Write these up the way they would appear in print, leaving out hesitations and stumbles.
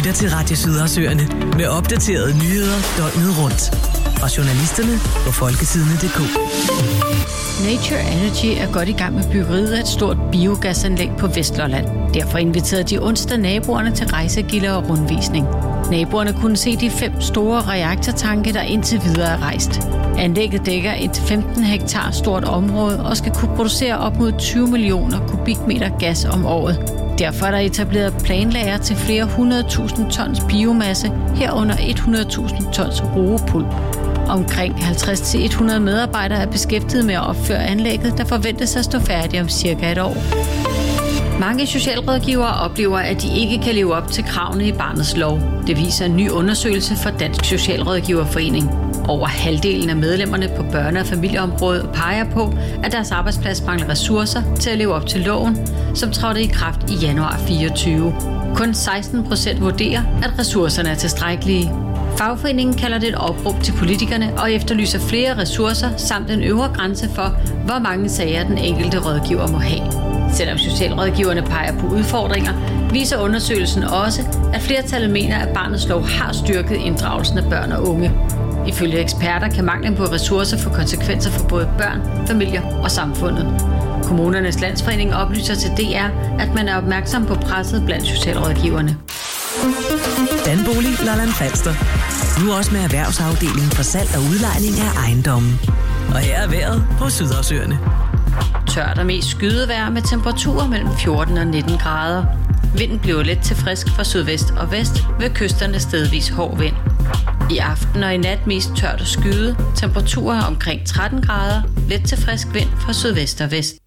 lytter til Radio Sydhavsøerne med opdaterede nyheder døgnet rundt. Og journalisterne på folketidene.dk. Nature Energy er godt i gang med byggeriet af et stort biogasanlæg på Vestlolland. Derfor inviterede de onsdag naboerne til rejsegilder og rundvisning. Naboerne kunne se de 5 store reaktortanke, der indtil videre er rejst. Anlægget dækker et 15 hektar stort område og skal kunne producere op mod 20 millioner kubikmeter gas om året. Derfor er der etableret planlager til flere 100.000 tons biomasse, herunder 100.000 tons roepulp. Omkring 50-100 medarbejdere er beskæftiget med at opføre anlægget, der forventes at stå færdigt om cirka et år. Mange socialrådgivere oplever, at de ikke kan leve op til kravene i Barnets Lov. Det viser en ny undersøgelse fra Dansk Socialrådgiverforening. Over halvdelen af medlemmerne på børne- og familieområdet peger på, at deres arbejdsplads mangler ressourcer til at leve op til loven, som trådte i kraft i januar 2024. Kun 16% vurderer, at ressourcerne er tilstrækkelige. Fagforeningen kalder det et opråb til politikerne og efterlyser flere ressourcer samt en øvre grænse for, hvor mange sager den enkelte rådgiver må have. Selvom socialrådgiverne peger på udfordringer, viser undersøgelsen også, at flertallet mener, at Barnets Lov har styrket inddragelsen af børn og unge. Ifølge eksperter kan manglen på ressourcer få konsekvenser for både børn, familier og samfundet. Kommunernes Landsforening oplyser til DR, at man er opmærksom på presset blandt socialrådgiverne. Danbolig Lolland Falster. Nu også med erhvervsafdelingen for salg og udlejning af ejendommen. Og her er vejret på Sydhavsøerne. Tørt og mest skydevejr med temperaturer mellem 14 og 19 grader. Vinden bliver let til frisk fra sydvest og vest, ved kysterne stedvis hård vind. I aften og i nat mest tørt og skyde, temperaturer omkring 13 grader, let til frisk vind fra sydvest og vest.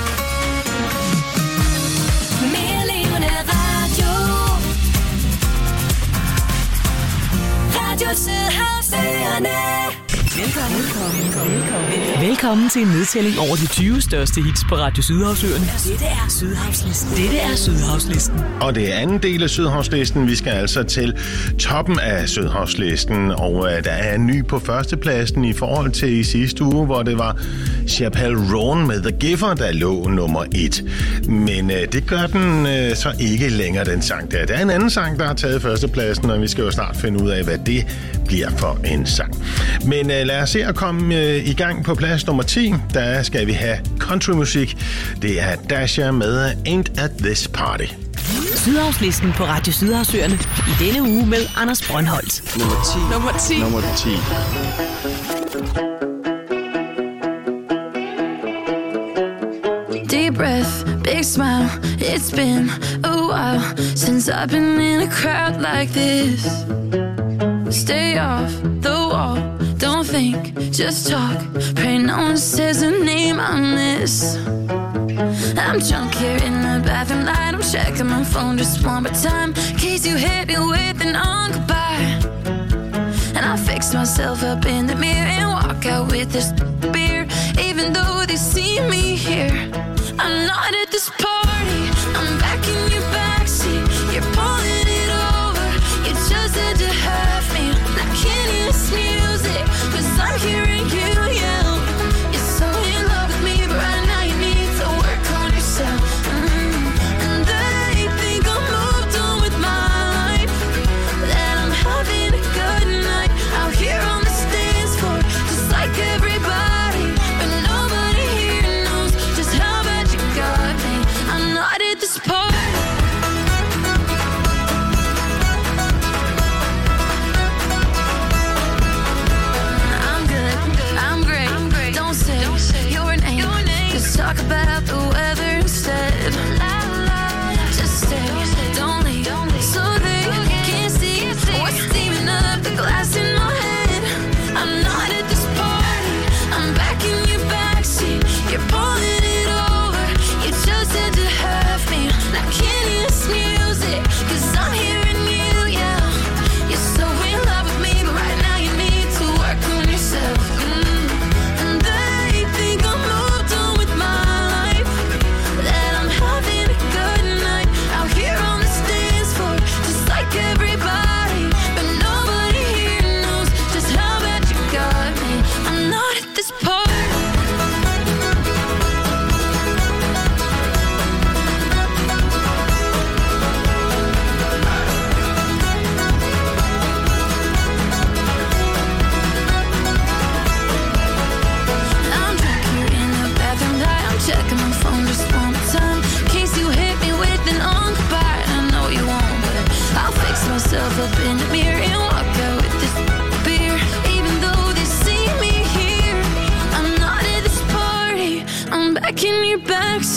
Velkommen til en nedtælling over de 20 største hits på Radio Sydhavsøerne. Dette er Sydhavslisten. Og det er anden del af Sydhavslisten. Vi skal altså til toppen af Sydhavslisten, og der er en ny på førstepladsen i forhold til i sidste uge, hvor det var Chappelle Roan med The Giver, der lå nummer 1. Men det gør den så ikke længere, den sang der. Der er en anden sang, der har taget førstepladsen, og vi skal jo snart finde ud af, hvad det bliver for en sang. Men lad os se at komme i gang på plads nummer 10. Der skal vi have countrymusik. Det er Dasha med Ain't at This Party. Sydhavslisten på Radio Sydhavsøerne. I denne uge med Anders Brøndholt. Nummer 10. Deep breath, big smile. It's been a while since I've been in a crowd like this. Stay off the wall. Don't think, just talk. Pray no one says a name I miss. I'm drunk here in the bathroom light. I'm checking my phone just one more time, in case you hit me with an on goodbye. And I fix myself up in the mirror and walk out with this beer. Even though they see me here, I'm not at this party. I'm back in your backseat. You're pulling it over. You just had to have me. I can't hear this music, 'cause I'm hearing you yell. You're so in love with me, but right now you need to work on yourself. And they think I'm moved on with my life, that I'm having a good night out here on the dance floor, just like everybody. But nobody here knows just how bad you got me. I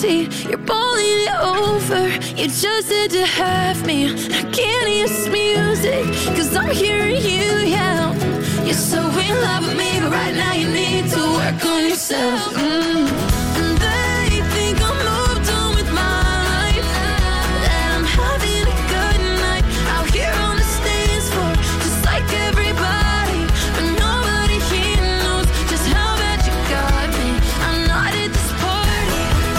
see you're bowling it over. You just had to have me. I can't hear this music, cause I'm hearing you yell. You're so in love with me, but right now you need to work on yourself. And they think I'm moved on with my life, that I'm having a good night out here on the dance floor, just like everybody. But nobody here knows just how bad you got me. I'm not at this party.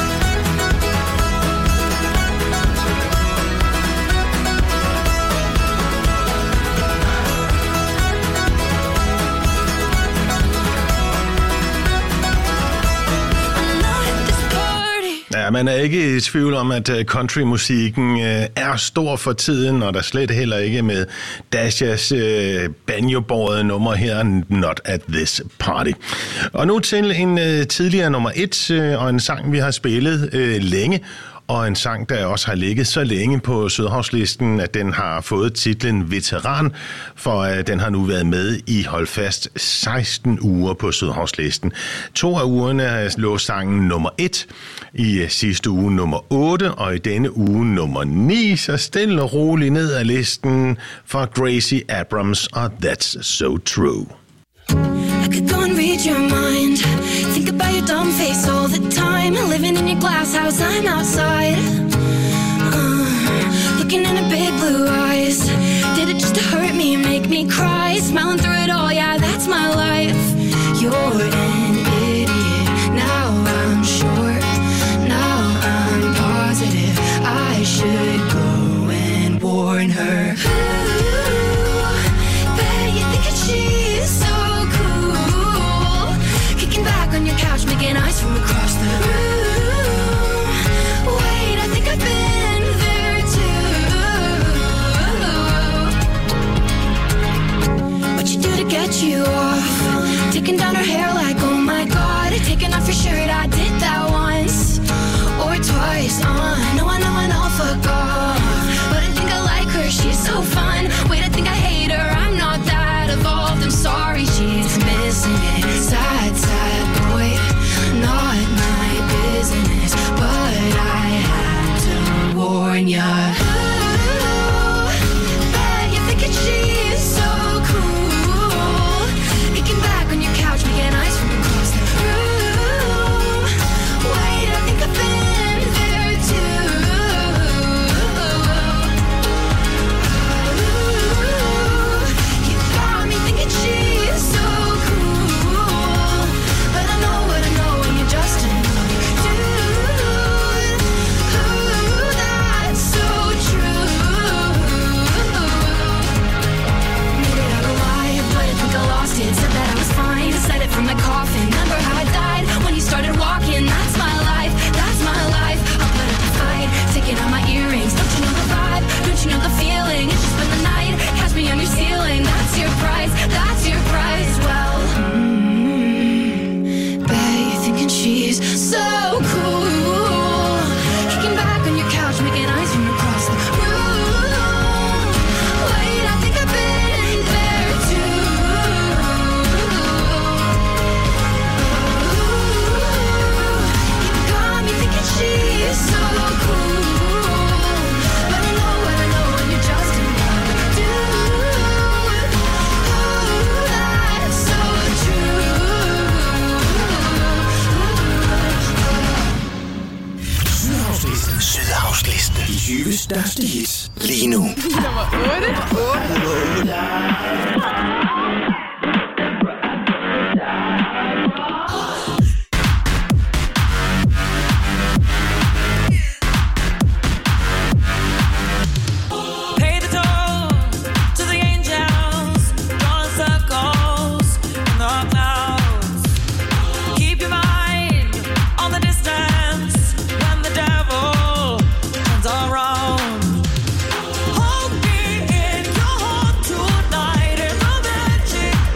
Ja, man er ikke i tvivl om, at countrymusikken er stor for tiden, og der slet heller ikke med Dashas banjo-bårede nummer her, Not at This Party. Og nu til en tidligere nummer 1, og en sang, vi har spillet længe, og en sang, der også har ligget så længe på Sydhavslisten, at den har fået titlen Veteran, for den har nu været med i hold fast 16 uger på Sydhavslisten. 2 af ugerne lå sangen nummer 1, i sidste uge nummer 8, og i denne uge nummer 9, så stille og roligt ned ad listen for Gracie Abrams og That's So True. I could go and read your mind, think about your dumb face all the time, living in your glass house, I'm outside, looking into big blue eyes, did it just to hurt me, make me cry, smiling through it all, yeah, that's my life. You're an idiot, now I'm sure, now I'm positive, I should go and warn her. Ooh, bet you think that she's so cool, kicking back on your couch, making eyes from across the room. Wait, I think I've been there too. What you do to get you off, taking down her hair like, oh my god, taking off your shirt, I did that once or twice. I know, fuck off, but I think I like her, she's so fun. Wait, I think I hate her, I'm not that evolved, I'm sorry, she's missing it. Sad, sad boy, not my business, but I had to warn ya. Ooh, bet you think that she's so cool, kicking back on your couch, making eyes from across the room. Wait, I think I've been there too. Ooh, you got me thinking she's so cool, but I know what I know, and you're just another dude. Ooh, that's so true. Made it out alive, but I think I lost it. Said that I was fine, said it from my coffin. Remember how I died when you started walking? That's my life, that's my life. I'll put up a fight, taking out my earrings. Don't you know the vibe? Don't you know the feeling? It's just been the night, catch me on your ceiling. That's your price, that's your price. Well, bet you're thinking she's so cool, kicking back on your couch, making eyes from across the room. Wait, I think I've been there too. You got me thinking she's so cool, but I know what I know, and you're just another dude. Ooh, that's so true. Sydhavslisten. De 20 største hits lige nu. Nummer 8. Pay the toll to the angels, drawing circles in the clouds. Keep your mind on the distance when the devil turns around. Hold me in your heart tonight, and the magic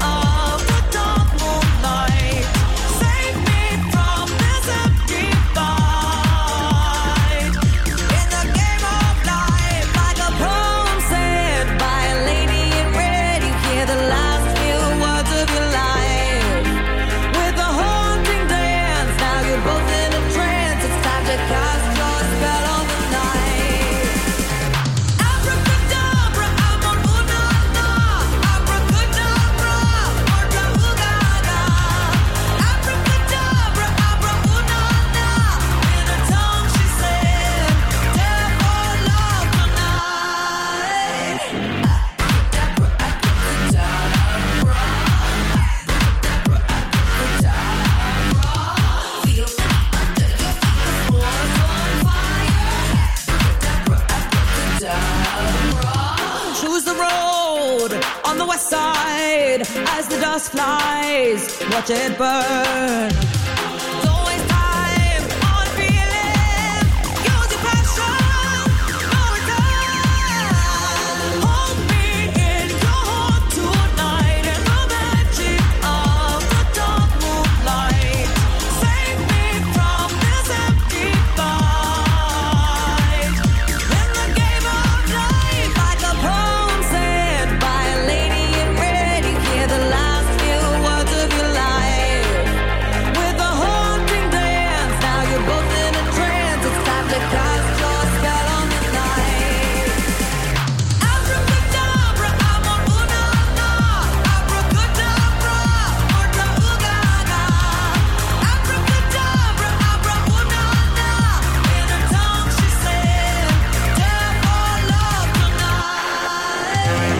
my side as the dust flies. Watch it burn. Don't waste time on feeling. Use your passion for return. Hold me in your heart tonight in the magic of the dark moonlight. Save me from this empty fight. In the game of life, like a poem said by a lady in red, you hear the last few words of your life. With a haunting glance, now you're both in a trance. It's time to cast your spell on the night. Abracadabra, amor, una, abracadabra, orta, ugaga. Abracadabra, abra, una, in her tongue she said, "Dare for love tonight."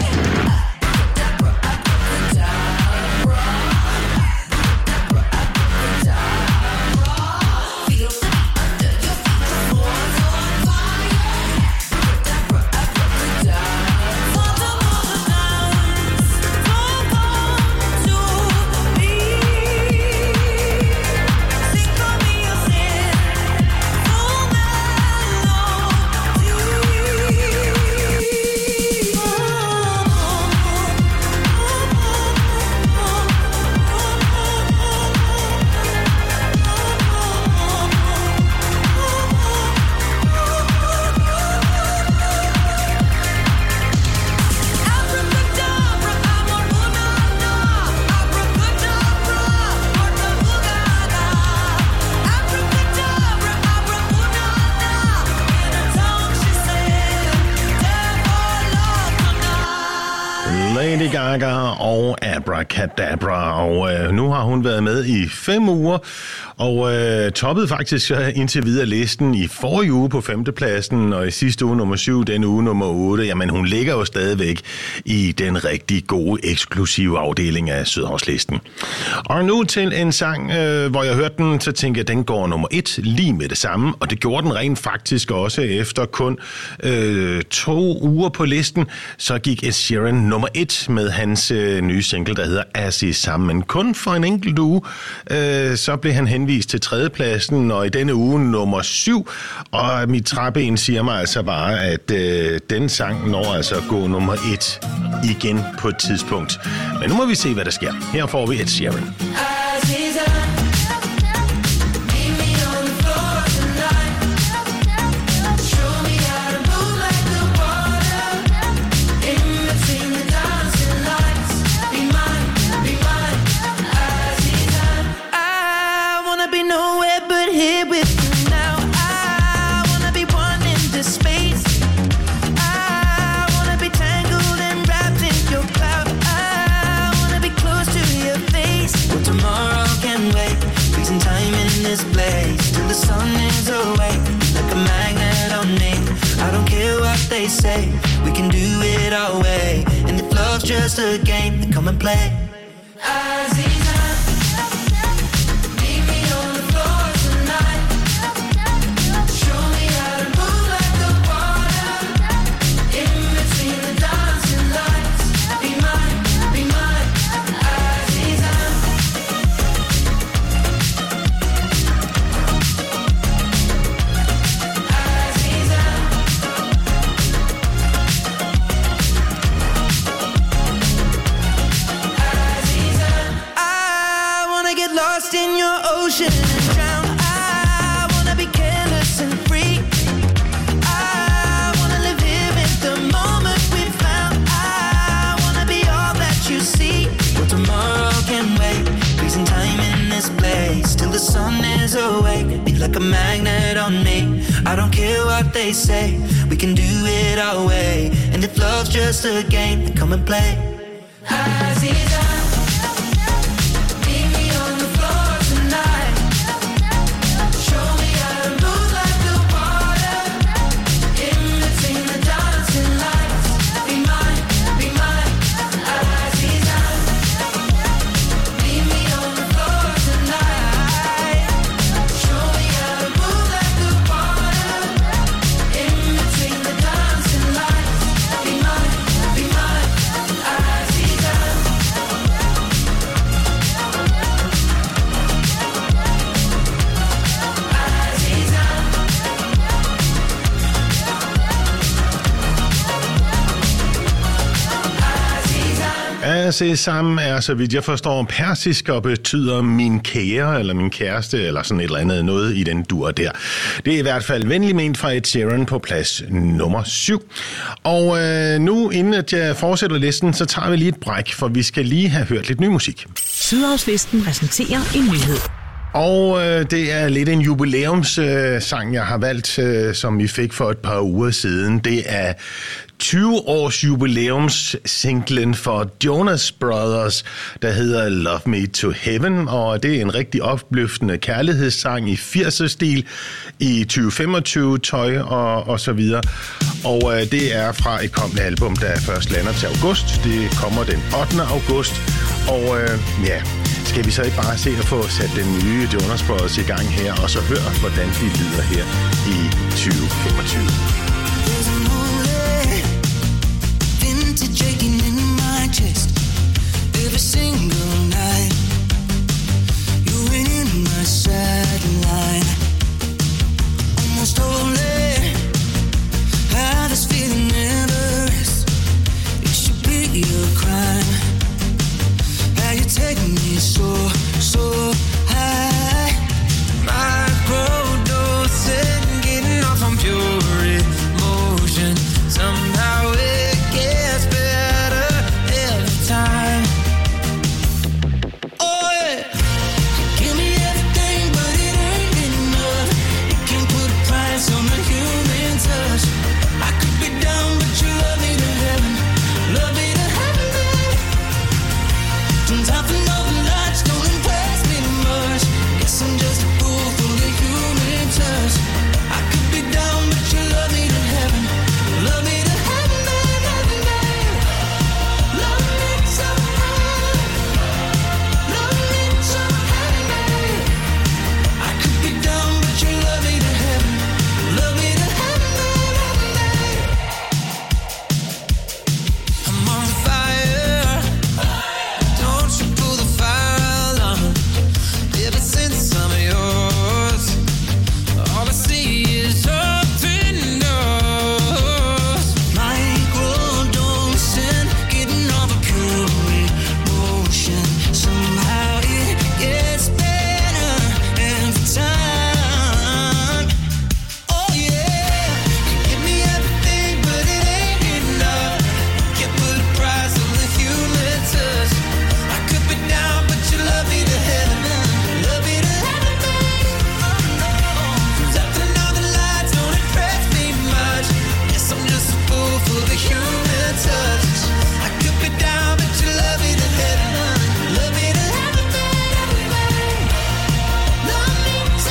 Lady Gaga og Abracadabra, og nu har hun været med i 5 uger, og toppede faktisk indtil videre listen i forrige uge på 5. pladsen, og i sidste uge nummer 7, den uge nummer 8. Jamen, hun ligger jo stadigvæk i den rigtig gode, eksklusive afdeling af Sydhavslisten. Og nu til en sang, hvor jeg hørte den, så tænkte jeg, den går nummer 1 lige med det samme, og det gjorde den rent faktisk også efter kun 2 uger på listen, så gik Ed Sheeran nummer 1 med hans nye single, der hedder As Is Sammen. Men kun for en enkelt uge, så blev han henvist til 3. pladsen, og i denne uge nummer 7. Og mit træben siger mig altså bare, at den sang når altså at gå nummer 1 igen på et tidspunkt. Men nu må vi se, hvad der sker. Her får vi Ed Sheeran. They say we can do it our way, and if love's just a game, then come and play. Aziza, meet me on the floor tonight. Show me how to move like the water in between the dancing lights. Be mine, Aziza. Lost in your ocean and drown. I wanna be careless and free. I wanna live here in the moment we found. I wanna be all that you see. Well, tomorrow can wait. Freezing time in this place till the sun is awake. Be like a magnet on me. I don't care what they say. We can do it our way. And if love's just a game, then come and play. Aziza. Be mine, Sesam er, så vidt jeg forstår, persisk og betyder min kære, eller min kæreste, eller sådan et eller andet noget i den dur der. Det er i hvert fald venlig ment fra Ed Sheeran på plads nummer 7. Og nu, inden at jeg fortsætter listen, så tager vi lige et bræk, for vi skal lige have hørt lidt ny musik. Sydhavslisten præsenterer en nyhed. Og det er lidt en jubilæumssang, jeg har valgt, som vi fik for et par uger siden. Det er 20-års jubilæumssinglen for Jonas Brothers, der hedder Love Me to Heaven, og det er en rigtig opløftende kærlighedssang i 80'er-stil, i 2025-tøj og så videre. Og det er fra et kommende album, der først lander til august. Det kommer den 8. august, og ja... Skal vi så ikke bare se at få sat den nye Jonas Brothers i gang her, og så høre, hvordan de lyder her i 2025. Take me so high. Microdosing, getting off on pure emotion. Somehow it gets better every time. Oh yeah, give me everything, but it ain't enough. You can't put a price on the human touch. I could be down, but you love me to heaven. Love me to heaven, baby. Top of Northern Lights don't impress me too much. Guess I'm just a fool for the human touch. I could be down, but you love me to heaven. Love me to heaven, baby, baby. Love me so high. Love me so high, baby. I could be down, but you love me to heaven. Love me to heaven, baby. I'm on fire. Don't you pull the fire alarm. Ever since I'm yours, all I see is open doors. Microdosing, getting all the pure emotion. Somehow it gets better every time. Oh yeah, you give me everything, but it ain't enough. Can't put a price on the human touch. I could be down, but you love me to heaven. Love me to heaven, baby. Oh no. Up to now the lights don't impress me much. Guess I'm just a fool for the human touch. I could be down, but you love me to heaven. Love me to heaven, baby. Love me to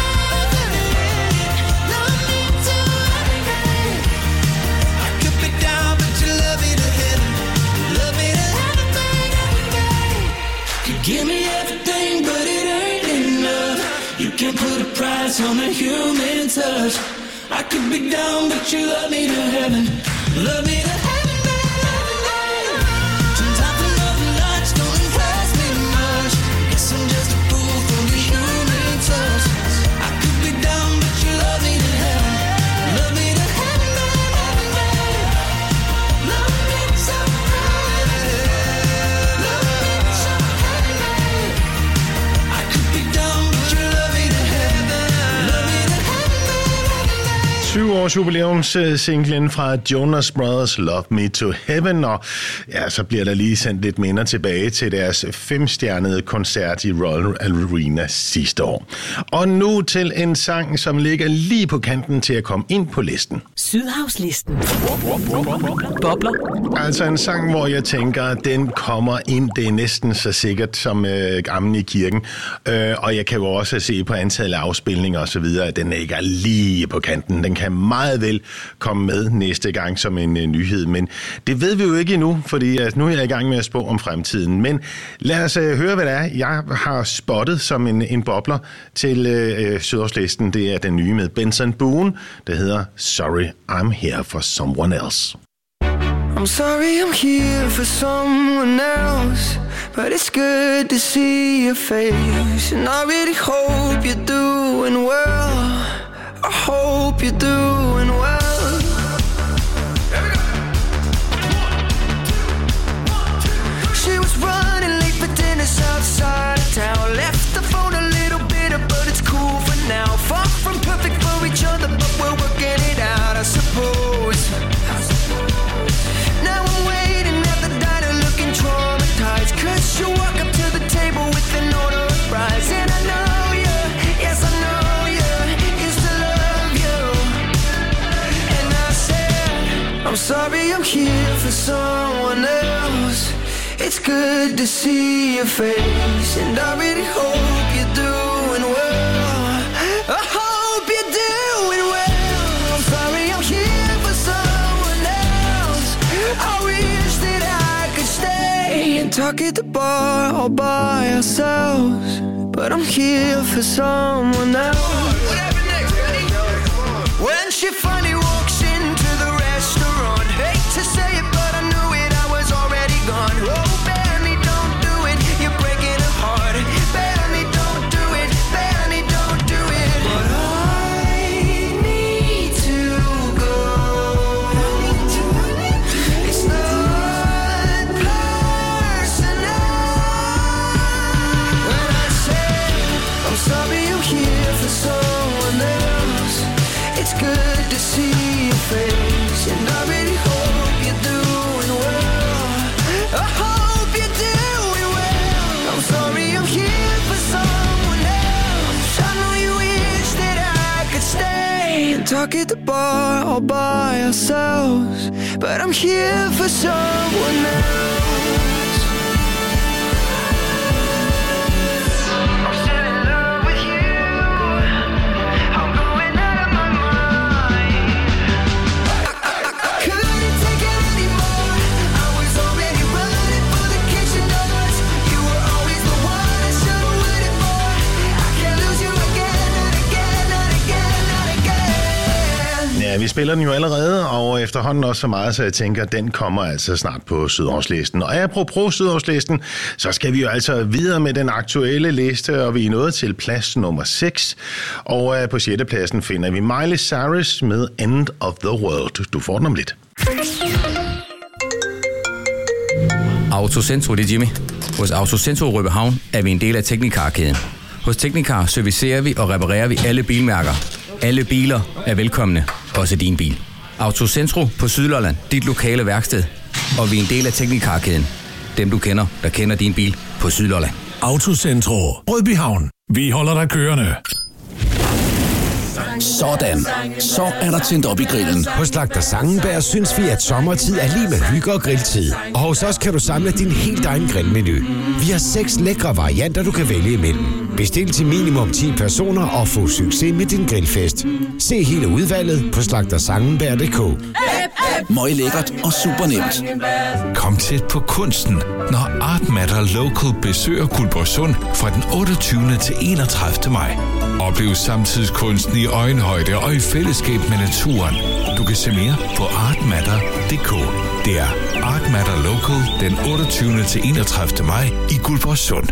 heaven. Love me to heaven, baby. I could be down, but you love me to heaven. Love me to heaven, baby. You give me everything, but it ain't enough. You can't put a price on a human touch. I could be down, but you love me to heaven. Love me to heaven, baby. Top of Northern Lights don't impress me much. Guess I'm just a fool for the human touch. I could be down, but you love me to heaven. Love me to heaven, baby. Love me so high. Love me so high, baby. I could be down, but you love me to heaven. Love me to heaven, baby. 20-års jubilæumssinglen fra Jonas Brothers, Love Me to Heaven, og ja, så bliver der lige sendt lidt minder tilbage til deres 5-stjernede koncert i Royal Arena sidste år. Og nu til en sang, som ligger lige på kanten til at komme ind på listen. Sydhavslisten. Bobler. Altså en sang, hvor jeg tænker, den kommer ind, det er næsten så sikkert som ammen i kirken. Og jeg kan jo også se på antallet af afspilninger og så videre, at den ikke er lige på kanten. Den kan meget vel komme med næste gang som en nyhed, men det ved vi jo ikke endnu, fordi nu er jeg i gang med at spå om fremtiden. Men lad os høre, hvad det er, jeg har spottet som en bobler til Sydhavslisten. Det er den nye med Benson Boone, der hedder Sorry, I'm Here for Someone Else. I'm sorry I'm here for someone else, but it's good to see your face. And I really hope you're doing well. I hope you're doing well. I'm sorry I'm here for someone else. It's good to see your face, and I really hope you're doing well. I hope you're doing well. I'm sorry I'm here for someone else. I wish that I could stay and talk at the bar all by ourselves, but I'm here for someone else. When she finally walks into the restaurant, hate to say it, but I knew it, I was already gone. Oh, Benny, don't do it, you're breaking her heart. Benny, don't do it, Benny, don't do it. But I need to go. It's not personal. When I say I'm sorry I'm here for someone else, it's good to see your face, and I really hope you're doing well. I hope you're doing well. I'm sorry I'm here for someone else. I know you wish that I could stay and talk at the bar all by ourselves, but I'm here for someone else. I'm still in love with you. I'm going out of my mind. I couldn't take it anymore. I was already running for the kitchen doors. You were always the one I should have waited for. I can't lose you again, not again, not again, not again. Ja, vi spiller den jo allerede, og efterhånden også så meget, så jeg tænker, at den kommer altså snart på Sydhavslisten. Og apropos Sydhavslisten, så skal vi jo altså videre med den aktuelle liste, og vi er nået til plads nummer 6. Og på 6. pladsen finder vi Miley Cyrus med End of the World. Du får den om lidt. Autocentro, det er Jimmy. Hos Autocentro Rødbyhavn er vi en del af Teknikar-kæden. Hos Teknikar servicerer vi og reparerer vi alle bilmærker. Alle biler er velkomne, også din bil. Autocentro på Sydlolland, dit lokale værksted. Og vi er en del af Teknikar-kæden. Dem du kender, der kender din bil på Sydlolland. Autocentro Rødbyhavn. Vi holder dig kørende. Sådan. Så er der tændt op i grillen. Hos Slagter Sangenberg synes vi, at sommertid er lige med hygge og grilltid. Og hos os kan du samle din helt egen grillmenu. Vi har 6 lækre varianter, du kan vælge imellem. Bestil til minimum 10 personer og få succes med din grillfest. Se hele udvalget på slagtersangenberg.dk. Møg lækkert og super nemt. Kom tæt på kunsten, når Art Matter Local besøger Guldborgsund fra den 28. til 31. maj. Oplev samtidskunsten i øjenhøjde og i fællesskab med naturen. Du kan se mere på artmatter.dk. Det er Art Matter Local den 28. til 31. maj i Guldborgsund.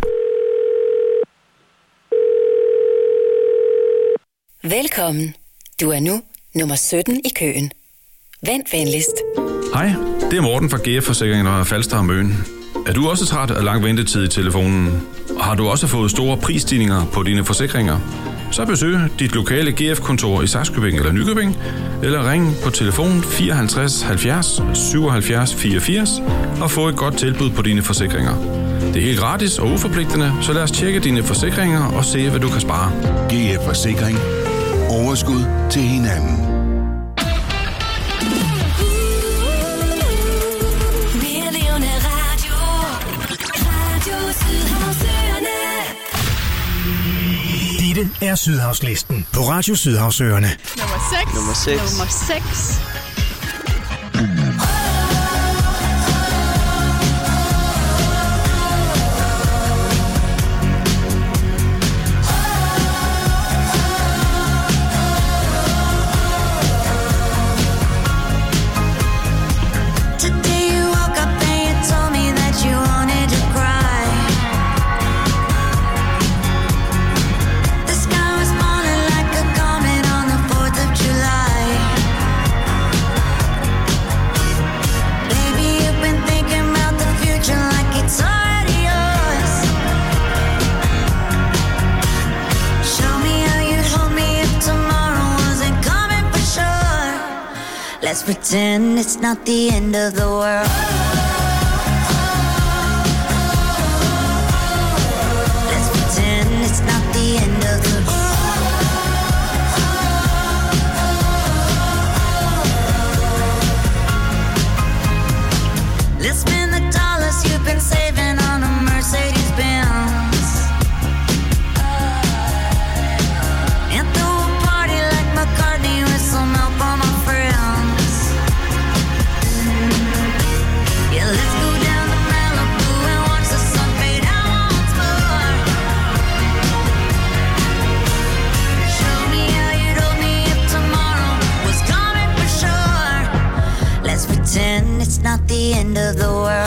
Velkommen. Du er nu nummer 17 i køen. Vent venligst. Hej, det er Morten fra GF Forsikring og Falster og Møn. Er du også træt af lang ventetid i telefonen? Og har du også fået store prisstigninger på dine forsikringer? Så besøg dit lokale GF-kontor i Sakskøbing eller Nykøbing, eller ring på telefon 54 70 77 84 og få et godt tilbud på dine forsikringer. Det er helt gratis og uforpligtende, så lad os tjekke dine forsikringer og se, hvad du kan spare. GF Forsikring. Overskud til hinanden. Dette er Sydhavslisten på Radio Sydhavsøerne. Nummer 6. Let's pretend it's not the end of the world. Let's pretend it's not the end of the world. pretend it's not the end of the world.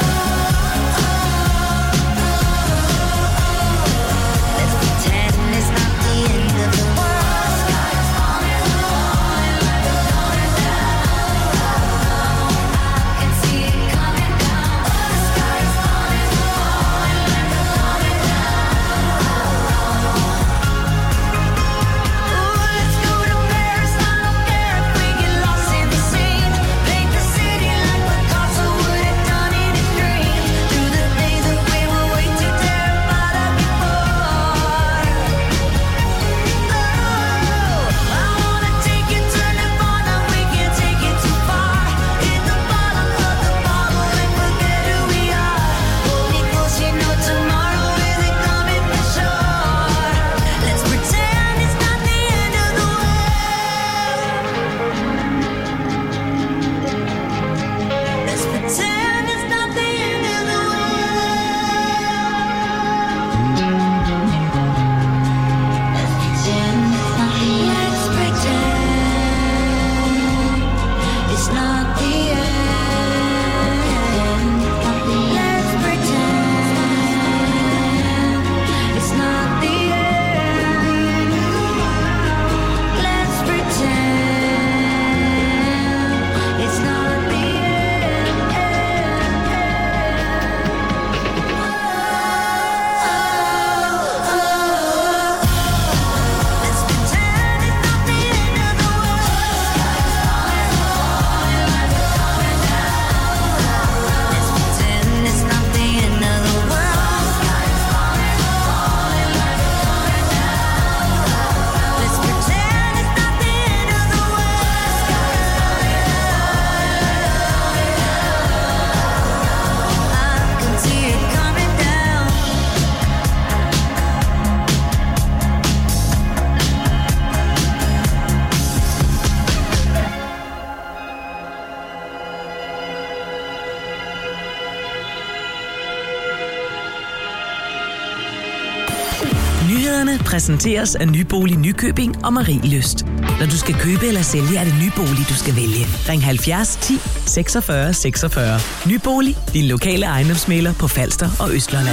Nyhederne præsenteres af Nybolig Nykøbing og Marie Lyst. Når du skal købe eller sælge, er det Nybolig, du skal vælge. Ring 70 10 46 46. Nybolig, din lokale ejendomsmægler på Falster og Østlolland.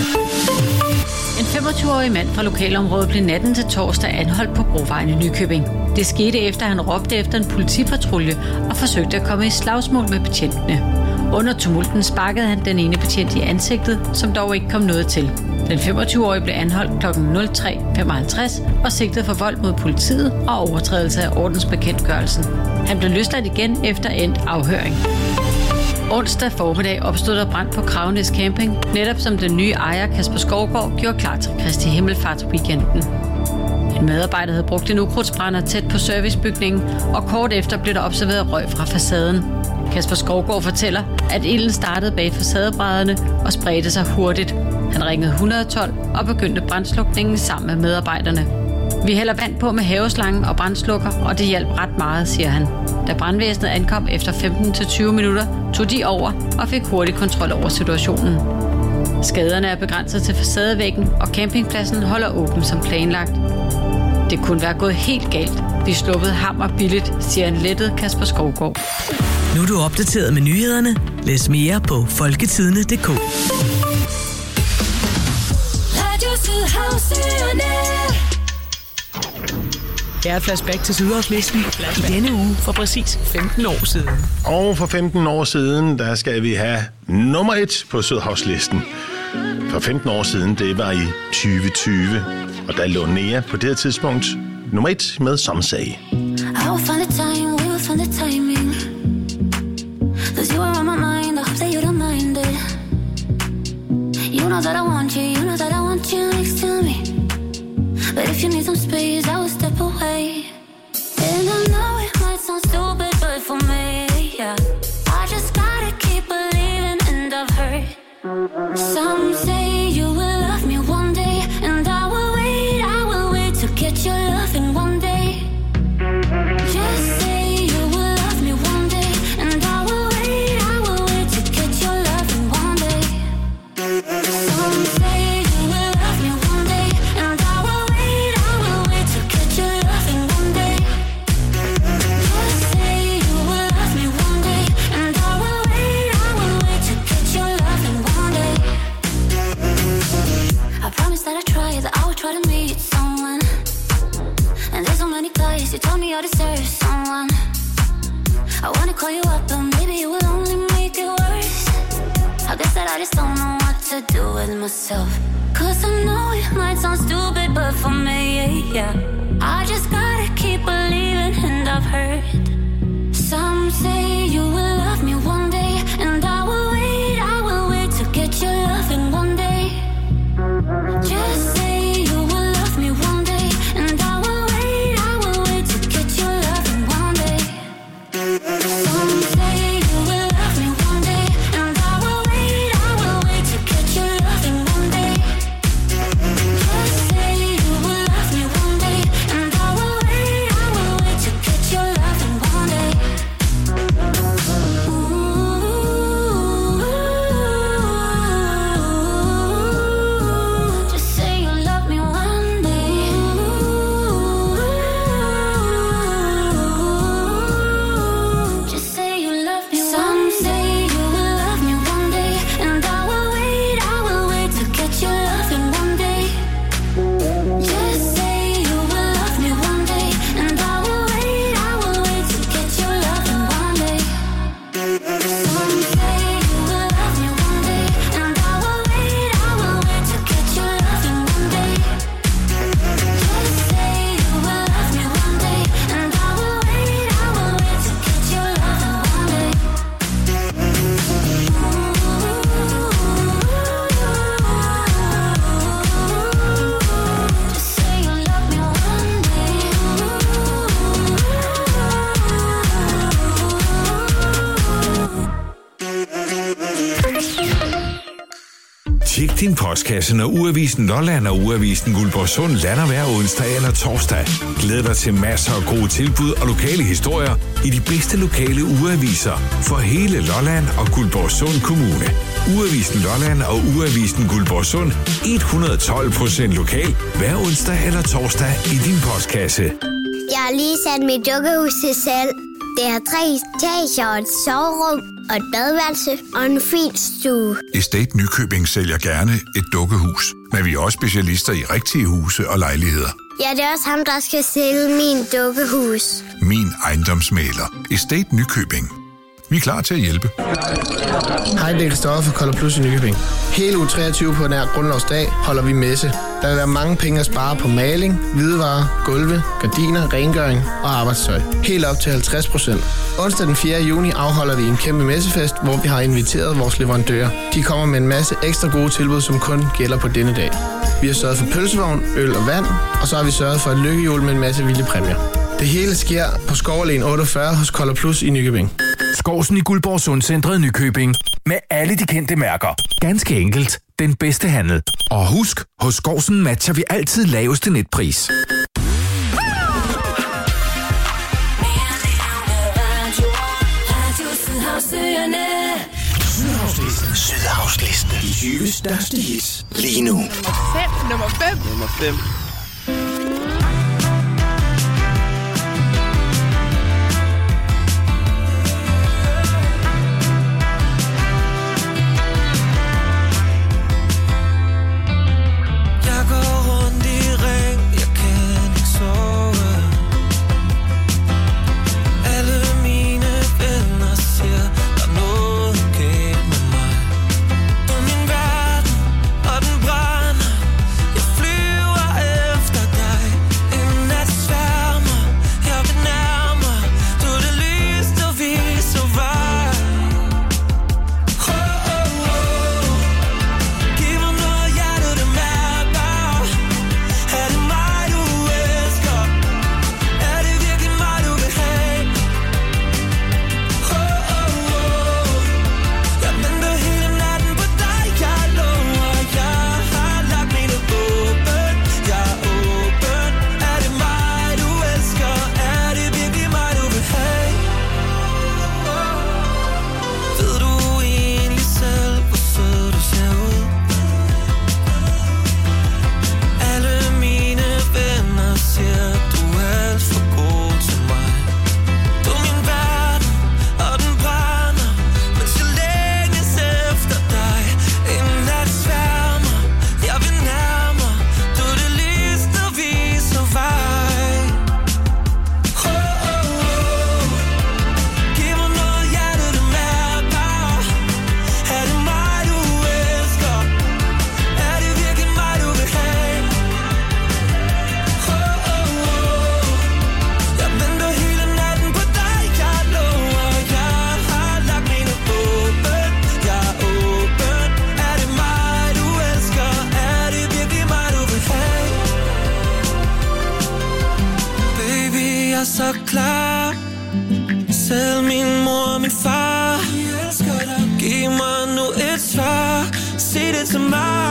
En 25-årig mand fra lokalområdet blev natten til torsdag anholdt på Brovejen i Nykøbing. Det skete efter, han råbte efter en politipatrulje og forsøgte at komme i slagsmål med betjentene. Under tumulten sparkede han den ene betjent i ansigtet, som dog ikke kom noget til. Den 25-årige blev anholdt kl. 03.55 og sigtet for vold mod politiet og overtrædelse af ordensbekendtgørelsen. Han blev løsladt igen efter endt afhøring. Onsdag formiddag opstod der brand på Kragenæs Camping, netop som den nye ejer Kasper Skovgaard gjorde klar til Kristi Himmelfartsweekenden. En medarbejder havde brugt en ukrudtsbrænder tæt på servicebygningen, og kort efter blev der observeret røg fra facaden. Kasper Skovgaard fortæller, at ilden startede bag facadebrædderne og spredte sig hurtigt. Han ringede 112 og begyndte brandslukningen sammen med medarbejderne. Vi hælder vand på med haveslangen og brandslukker, og det hjalp ret meget, siger han. Da brandvæsenet ankom efter 15-20 minutter, tog de over og fik hurtig kontrol over situationen. Skaderne er begrænset til facadevæggen, og campingpladsen holder åben som planlagt. Det kunne være gået helt galt. Vi sluppede hammer billigt, siger en lettet Kasper Skovgaard. Nu er du opdateret med nyhederne. Læs mere på folketidene.dk. Her er et flashback til Sydhavslisten i denne uge for præcis 15 år siden. Og for 15 år siden, der skal vi have nummer 1 på Sydhavslisten. For 15 år siden, det var i 2020. Og der lå Nea på det her tidspunkt nummer 1 med Some Say. I will find the time, we will find the timing. 'Cause you are on my mind, I hope that you don't mind it. You know that I want you, you know that I want you next to me. But if you need some space, I will step away. And I know it might sound stupid, but for me, yeah, I just gotta keep believing, and I've heard some say you will love me one day, and I will wait to get your love in one day. Just I just don't know what to do with myself. Cause I know it might sound stupid, but for me, yeah, I just gotta keep believing, and I've heard some say you will love me one day, and I will wait to get your loving one day. Just say you will love me one day, and I will wait to get your loving one day. Some say you will love me one day, and I will wait to get your loving one day. Just say you will love me one day, and I will wait to get your loving one day. Just say you love me one day. Just say you love me. Some say you will love me one day, and I will wait to get your loving one day. Just say you will love me one day, and I will wait to get your loving one day. Some say you will love me one day, and I will wait to get your loving one day. Just say you will love me one day, and I will wait to get your loving one day. Just say you love me one day. Tjek din postkasse, når Ugeavisen Lolland og Ugeavisen Guldborgsund lander hver onsdag eller torsdag. Glæd dig til masser af gode tilbud og lokale historier i de bedste lokale ugeaviser for hele Lolland og Guldborgsund Kommune. Ugeavisen Lolland og Ugeavisen Guldborgsund 112% lokal hver onsdag eller torsdag i din postkasse. Jeg har lige sat mit dukkehus til salg. Det har 3 etager og et soverum og et badeværelse og en fin stue. Estate Nykøbing sælger gerne et dukkehus, men vi er også specialister i rigtige huse og lejligheder. Ja, det er også ham, der skal sælge min dukkehus. Min ejendomsmægler. Estate Nykøbing. Vi er klar til at hjælpe. Hej, det er Christoffer fra Kolder Plus i Nykøbing. Hele uge 23 på nær Grundlovsdag holder vi messe. Der vil være mange penge at spare på maling, hvidevarer, gulve, gardiner, rengøring og arbejdstøj. Helt op til 50%. Onsdag den 4. juni afholder vi en kæmpe messefest, hvor vi har inviteret vores leverandører. De kommer med en masse ekstra gode tilbud, som kun gælder på denne dag. Vi har sørget for pølsevogn, øl og vand, og så har vi sørget for et lykkehjul med en masse vilde præmier. Det hele sker på Skoverlen 48 hos Kolder Plus i Nykøbing. Skovsen i Guldborgsundcentret Nykøbing. Med alle de kendte mærker. Ganske enkelt. Den bedste handel. Og husk, hos Skovsen matcher vi altid laveste netpris. Sydhavslisten. De 20 største hits lige nu. Nummer 5. Og min verden, og den brænder. Jeg flyver til mig.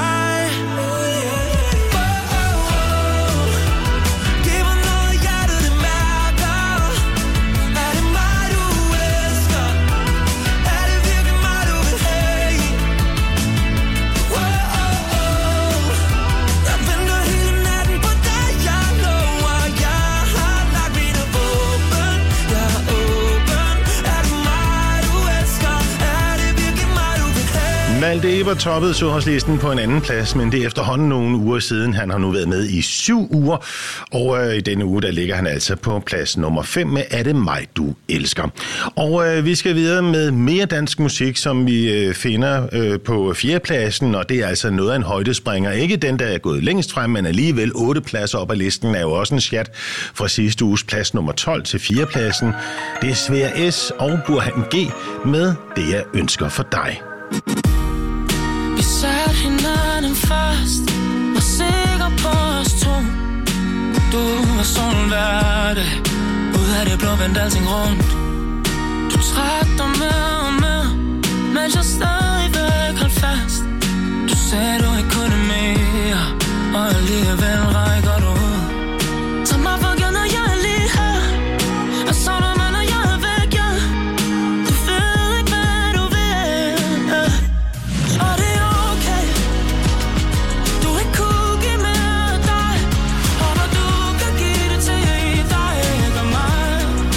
Malte Ebert toppede Sønderhedslisten på en anden plads, men det er efterhånden nogle uger siden. Han har nu været med i 7 uger, og i denne uge der ligger han altså på plads nummer 5 med Er det mig, du elsker. Og vi skal videre med mere dansk musik, som vi finder på 4. pladsen, og det er altså noget af en højdespringer. Ikke den, der er gået længst frem, men alligevel 8 pladser op ad listen er jo også en chat fra sidste uges plads nummer 12 til 4. pladsen. Det er Svea S. og Burhan G. med Det jeg ønsker for dig. Vi satte hinanden fast, var sikker på os to. Du var solen hver dag, ud af det blå vendte alting rundt. Du trak dig med og med, mens jeg stadigvæk holdt fast. Du sagde du ikke kunne mere, og alligevel rækker du ud. Tag mig for givet, når jeg er lige her, og så når man, når jeg er væk, ja. Du ved ikke, hvad du vil, ja. Og det er okay, du ikke kunne give mere af dig. Og når du kan give det til dig, ikke mig.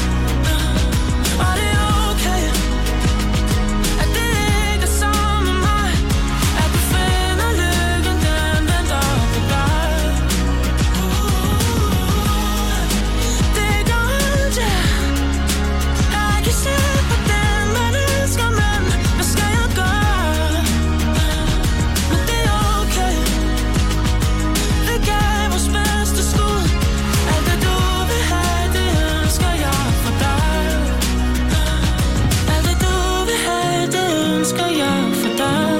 Og det er okay, at det ikke er sammen med mig. At du finder lykken, den venter på dig. Det er godt, ja. Jeg kan se på den, man elsker, men hvad skal jeg gøre? Men det er okay, vi gav vores bedste skud. Alt det du vil have, det ønsker jeg for dig. Alt det du vil have, det ønsker jeg for dig.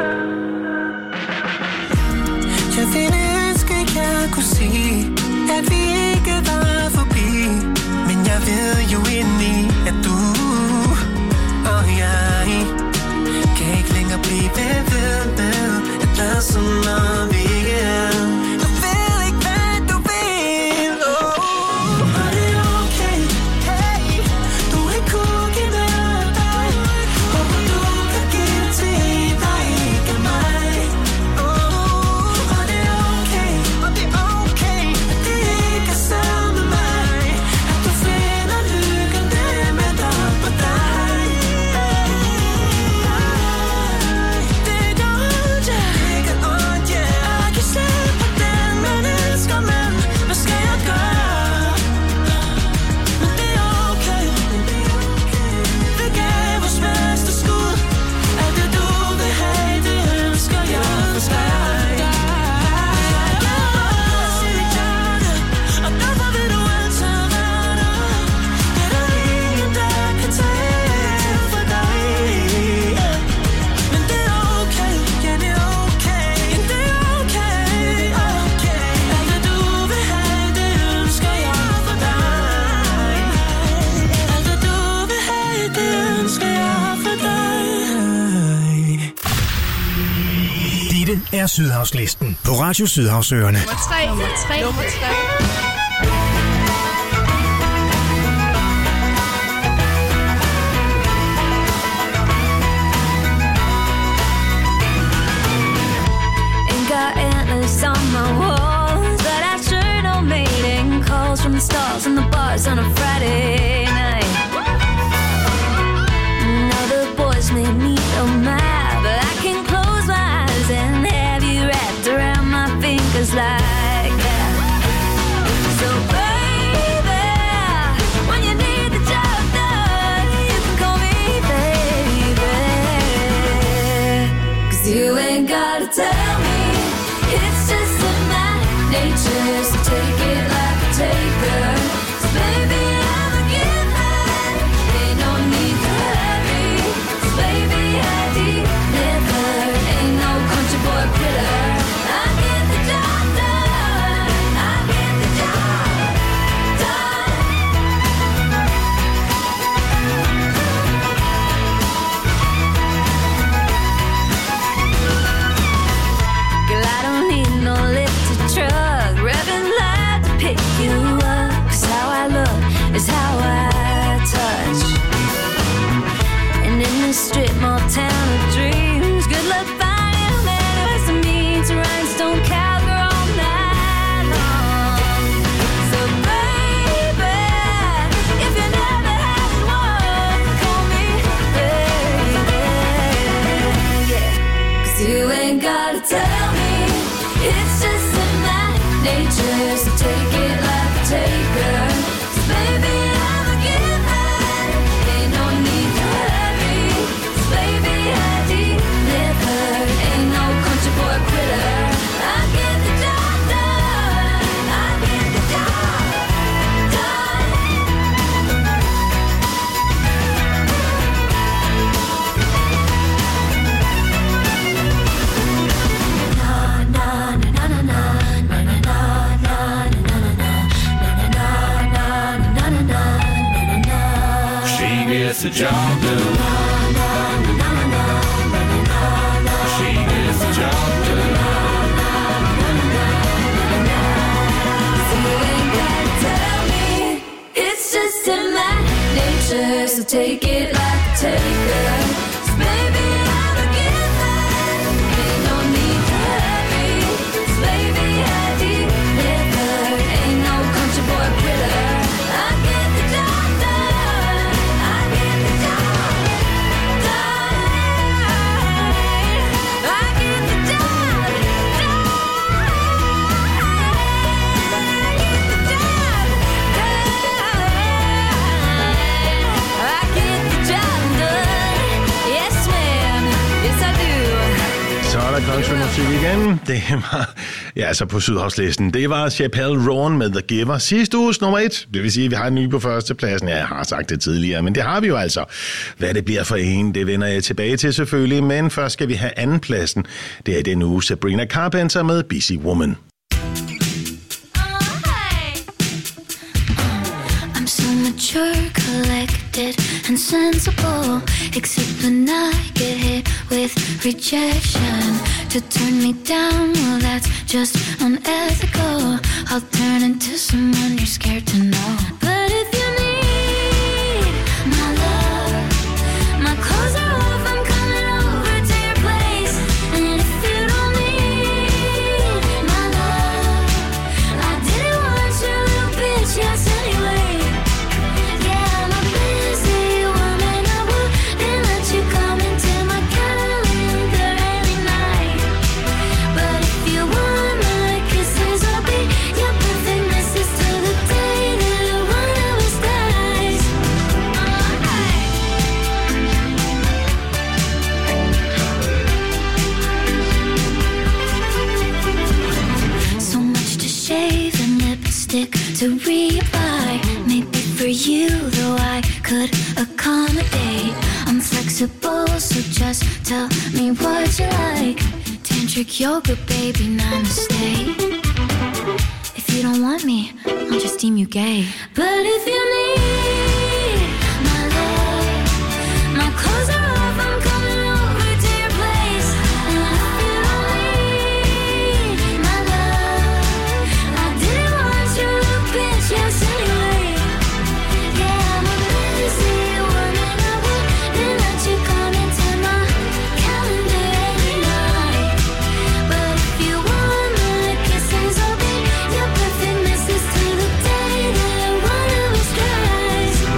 Jeg ville ønske, jeg kunne sige, at vi ikke var forbi. Men jeg ved jo indeni, at du og jeg kan ikke længere blive ved med at lade som om vi ikke er. Du ved ikke, hvad du vil, oh. Og det er okay, hey, du ikke kunne give mere af dig. Håber du kan give det til dig, ikke mig, oh. Og det er okay, at det ikke er sammen med mig. At du finder lykken, den venter på dig. Det er godt, ja. Jeg kan se på den, man elsker, men hvad skal jeg gøre? Men det er okay, vi gav vores bedste skud. Alt det du vil have, det ønsker jeg for dig. Og derfor vil du altid være der. Det er der ingen, der kan tage for dig. Men det er okay, ja det er okay, ja det er okay, okay. Alt det du vil have, det ønsker jeg for dig. Alt det du vil have, det ønsker jeg for dig. Dette er Sydhavslisten på Radio Sydhavsøerne. Nummer 3. Ain't got antlers on my walls, but I sure don't mating calls from the stars and the bars on a Friday night. Now the boys may need no map, but I can close my eyes and have you wrapped around my fingers like that. So baby, when you need the job done, you can call me baby. 'Cause you ain't gotta tell me, it's just in my nature, so take it like a taker. 'Cause baby, I'm a giver, ain't no need to hurry. 'Cause baby, I deliver, ain't no country boy quitter. I get the job done, I get the job done. tell me it's just in my nature, so take it like a taker. 'Cause baby, I'm a giver, ain't no need to hurry. 'Cause baby, I deliver, ain't no country boy quitter. I get the job done, I get the job done. She gets the job done. She gets the job done. So you ain't gotta tell me it's just in my nature, so take it like a taker. 'Cause baby, I'm a giver, ain't no need to hurry. 'Cause baby, I deliver, ain't no country boy quitter. I get the job done, I get the job done, I get the job I get the job done. Yes, ma'am. Yes, I do. Så er der countrymusik igen. Det var, ja, altså på Sydhavslisten. Det var Chappelle Roan med The Giver. Sidste uges nummer 1. Det vil sige, at vi har en ny på førstepladsen. Ja, jeg har sagt det tidligere, men det har vi jo altså. Hvad det bliver for en, det vender jeg tilbage til selvfølgelig. Men først skal vi have andenpladsen. Det er den uge Sabrina Carpenter med Busy Woman. I'm so mature, collected, and sensible. Except when I get hit with rejection. To turn me down, well that's just unethical. I'll turn into someone you're scared to know. But if you need my love, my clothes are off, I'm coming over to your place. And if you don't need my love, I didn't want your little bitch, yes anyway. Yeah, I'm a busy woman, I wouldn't let you come into my calendar every night. But if you want my kisses, I'll be your perfect missus till the day that one of us dies. So much to shave and lipstick to rebuy. Maybe for you, though I could accommodate. I'm flexible, so just tell me what you like. Tantric yoga, baby, namaste. If you don't want me, I'll just deem you gay. But if you need my love, my clothes are off, I'm coming over to your place. And if you don't need my love, I didn't want your little bitch, yes anyway. Yeah, I'm a busy woman, I wouldn't let you come into my calendar every night. But if you want my kisses, I'll be your perfect missus till the day that one of us dies.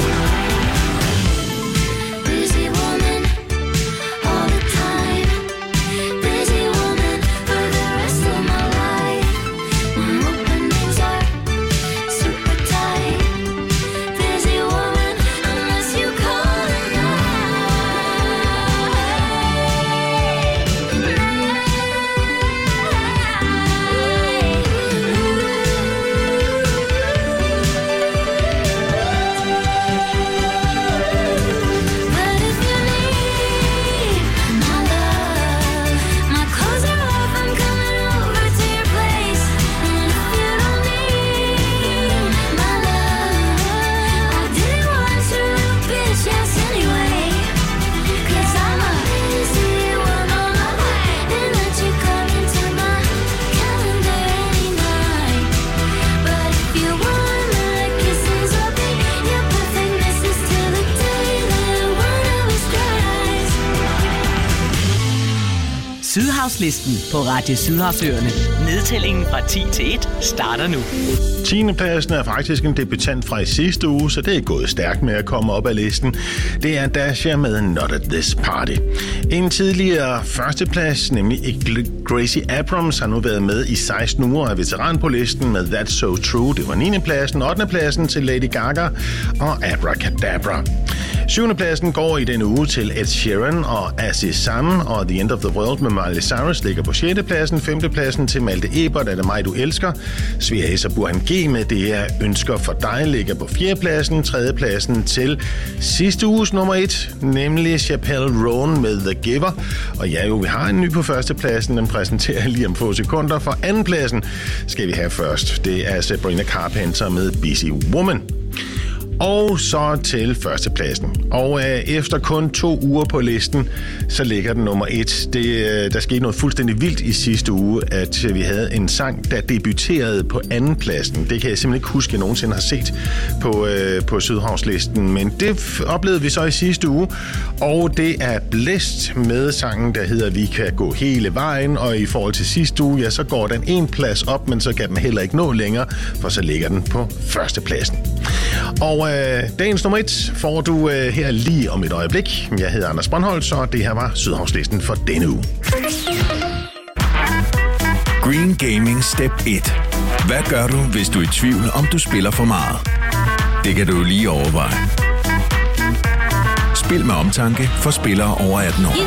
Sydhavslisten på Radio Sydhavsøerne. Nedtællingen fra 10 til 1 starter nu. 10. pladsen er faktisk en debutant fra i sidste uge, så det er gået stærkt med at komme op af listen. Det er Dasha med Not at This Party. En tidligere førsteplads, nemlig Gracie Abrams, har nu været med i 16 uger og er veteran på listen med That's So True. Det var 9. pladsen, 8. pladsen til Lady Gaga og Abracadabra. 7. pladsen går i denne uge til Ed Sheeran og Aziz Sam, og The End of the World med Miley Cyrus ligger på 6. pladsen. 5. pladsen til Malte Ebert, Er det mig, du elsker? Sviasa Burhan G med Det er ønsker for dig ligger på 4. pladsen. 3. pladsen til sidste uges nummer 1, nemlig Chappelle Roan med The Giver. Og ja, vi har en ny på 1. pladsen, den præsenterer jeg lige om få sekunder. For 2. pladsen skal vi have først. Det er Sabrina Carpenter med Busy Woman. Og så til 1. pladsen. Og efter kun 2 uger på listen, så ligger den nummer 1. Der skete noget fuldstændig vildt i sidste uge, at vi havde en sang, der debuterede på 2. pladsen. Det kan jeg simpelthen ikke huske, at jeg nogensinde har set på Sydhavslisten. Men det oplevede vi så i sidste uge. Og det er Blæst med sangen, der hedder Vi kan gå hele vejen. Og i forhold til sidste uge, ja, så går den 1 plads op, men så kan den heller ikke nå længere, for så ligger den på 1. pladsen. Og dagens nummer 1 får du her lige om et øjeblik. Jeg hedder Anders Brøndholt, og det her var Sydhavslisten for denne uge. Green Gaming Step 1. Hvad gør du, hvis du er i tvivl, om du spiller for meget? Det kan du lige overveje. Spil med omtanke for spillere over 18 år.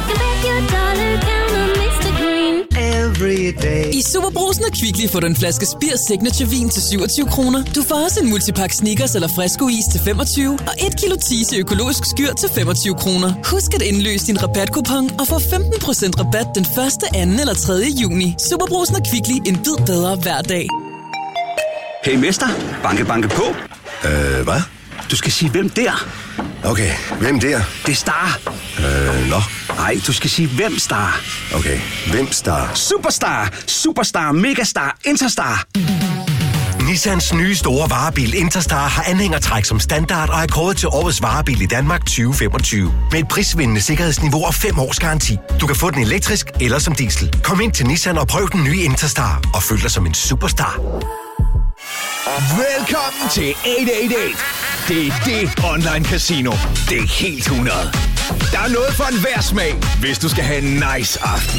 I Superbrugsen og Kvickly får du en flaske Spir Signature Vin til 27 kroner. Du får også en multipakke Snickers eller Fresco Is til 25, og 1 kilo Tise økologisk skyr til 25 kroner. Husk at indløse din rabatkupon og få 15% rabat den 1., 2. eller 3. juni. Superbrugsen og Kvickly, en bid bedre hver dag. Hey mester, banke banke på. Hvad? Du skal sige, hvem der? Okay, hvem der? Det er Star. Nå. Nej, du skal sige, hvem Star. Okay, hvem Star? Superstar, Superstar, Megastar, Interstar. Nissans nye store varebil Interstar har anhængertræk som standard og er kåret til årets varebil i Danmark 2025. Med et prisvindende sikkerhedsniveau og 5 års garanti. Du kan få den elektrisk eller som diesel. Kom ind til Nissan og prøv den nye Interstar og føl dig som en superstar. Velkommen til 888. Det er det online casino. Det er helt 100. Der er noget for enhver smag, hvis du skal have en nice aften.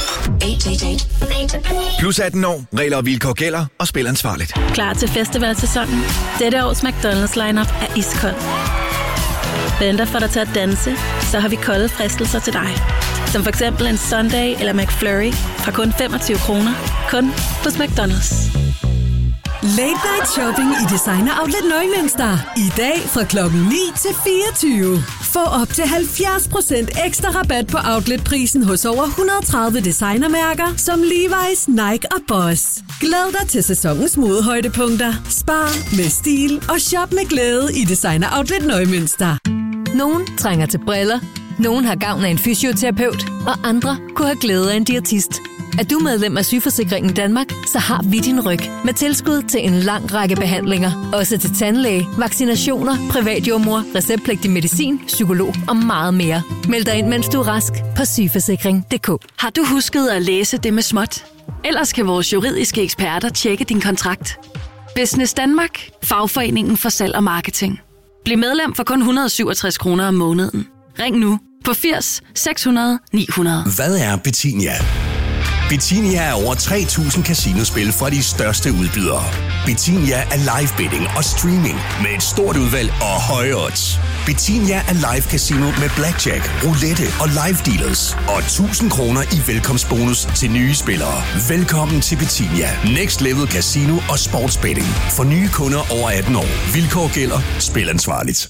888. Plus 18 år, regler og vilkår gælder, og spil ansvarligt. Klar til festivalsæsonen? Dette års McDonald's lineup er iskold. Venter for dig til at danse, så har vi kolde fristelser til dig. Som for eksempel en Sunday eller McFlurry fra kun 25 kroner. Kun hos McDonald's. Late Night Shopping i Designer Outlet Neumünster. I dag fra klokken 9 til 24. Få op til 70% ekstra rabat på outletprisen hos over 130 designermærker som Levi's, Nike og Boss. Glæd dig til sæsonens modehøjdepunkter. Spar med stil og shop med glæde i Designer Outlet Neumünster. Nogen trænger til briller, nogen har gavn af en fysioterapeut, og andre kunne have glæde af en diætist. Er du medlem af Sygeforsikringen Danmark, så har vi din ryg med tilskud til en lang række behandlinger. Også til tandlæge, vaccinationer, privatjordmor, receptpligtig medicin, psykolog og meget mere. Meld dig ind, mens du er rask på sygeforsikring.dk. Har du husket at læse det med småt? Ellers kan vores juridiske eksperter tjekke din kontrakt. Business Danmark, fagforeningen for salg og marketing. Bliv medlem for kun 167 kroner om måneden. Ring nu på 80 600 900. Hvad er Betinia? Betinia er over 3.000 casinospil fra de største udbydere. Betinia er live betting og streaming med et stort udvalg og høje odds. Betinia er live casino med blackjack, roulette og live dealers. Og 1.000 kroner i velkomstbonus til nye spillere. Velkommen til Betinia. Next Level Casino og Sportsbetting. For nye kunder over 18 år. Vilkår gælder. Spil ansvarligt.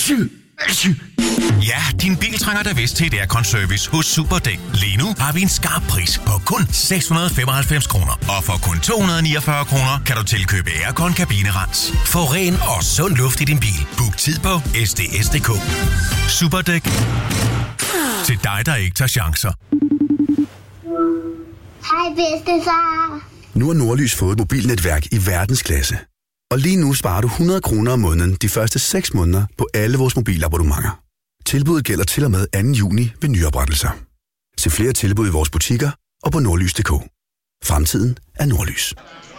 Ja, din bil trænger da vist til et aircon-service hos Superdæk. Lige nu har vi en skarp pris på kun 695 kroner. Og for kun 249 kroner kan du tilkøbe aircon-kabinerens. Få ren og sund luft i din bil. Book tid på sds.dk. Superdæk. Til dig, der ikke tager chancer. Hej bedstefar. Nu har Nordlys fået et mobilnetværk i verdensklasse. Og lige nu sparer du 100 kroner om måneden de første 6 måneder på alle vores mobilabonnementer. Tilbuddet gælder til og med 2. juni ved nyoprettelser. Se flere tilbud i vores butikker og på nordlys.dk. Fremtiden er Nordlys.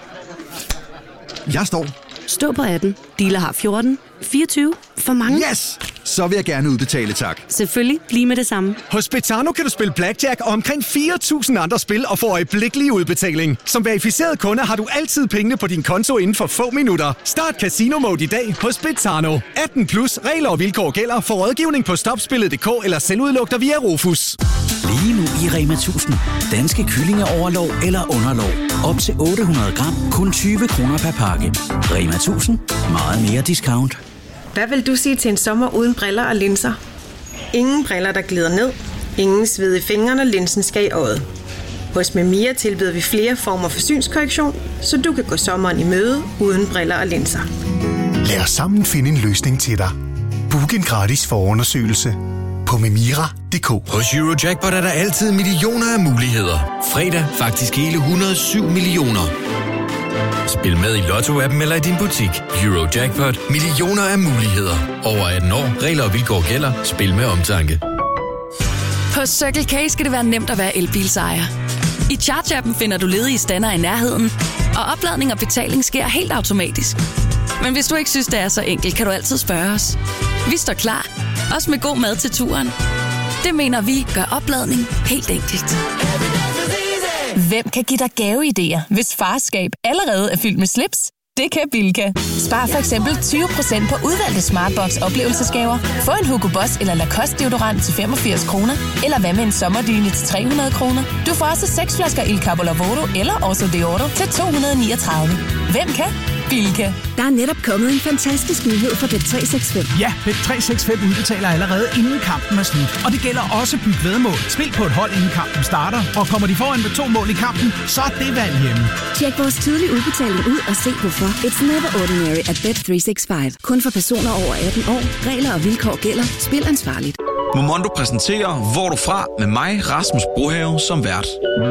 Jeg står. Stå på 18. Dealer har 14. 24. For mange. Yes! Så vil jeg gerne udbetale, tak. Selvfølgelig. Lige med det samme. Hos Betano kan du spille blackjack og omkring 4.000 andre spil og få øjeblikkelig udbetaling. Som verificeret kunde har du altid pengene på din konto inden for få minutter. Start Casino Mode i dag hos Betano. 18 plus regler og vilkår gælder for rådgivning på stopspillet.dk eller selvudluk dig via Rufus. Lige nu i Rema 1000. Danske kyllingeoverlov eller underlov. Op til 800 gram. Kun 20 kroner per pakke. Rema 1000. Meget mere discount. Hvad vil du sige til en sommer uden briller og linser? Ingen briller, der glider ned. Ingen sved i fingrene, og linsen skal i øjet. Hos Memia tilbyder vi flere former for synskorrektion, så du kan gå sommeren i møde uden briller og linser. Lad os sammen finde en løsning til dig. Book en gratis forundersøgelse på memira.dk. Hos Eurojackpot er der altid millioner af muligheder. Fredag faktisk hele 107 millioner. Spil med i Lotto-appen eller i din butik. Eurojackpot. Millioner af muligheder. Over 18 år. Regler og vilkår gælder. Spil med omtanke. På Circle K skal det være nemt at være elbilsejer. I Charge-appen finder du ledige stander i nærheden, og opladning og betaling sker helt automatisk. Men hvis du ikke synes, det er så enkelt, kan du altid spørge os. Vi står klar. Også med god mad til turen. Det mener vi gør opladning helt enkelt. Hvem kan give dig gaveidéer, hvis farskab allerede er fyldt med slips? Det kan Bilka. Spar for eksempel 20% på udvalgte Smartbox oplevelsesgaver. Få en Hugo Boss eller Lacoste deodorant til 85 kroner. Eller hvad med en sommerdyne til 300 kroner. Du får også 6 flasker Il Capo Lavoro eller Oso Deodo til 239. Hvem kan? Bilka. Der er netop kommet en fantastisk nyhed for Bet365. Ja, Bet365 udbetaler allerede inden kampen er slut. Og det gælder også byt væddemål. Spil på et hold inden kampen starter. Og kommer de foran med 2 mål i kampen, så er det valg hjemme. Tjek vores tidlige udbetaling ud og se hvorfor. It's never ordinary at Bet365. Kun for personer over 18 år. Regler og vilkår gælder. Spil ansvarligt. Momondo præsenterer Hvor du fra med mig, Rasmus Brohave, som vært.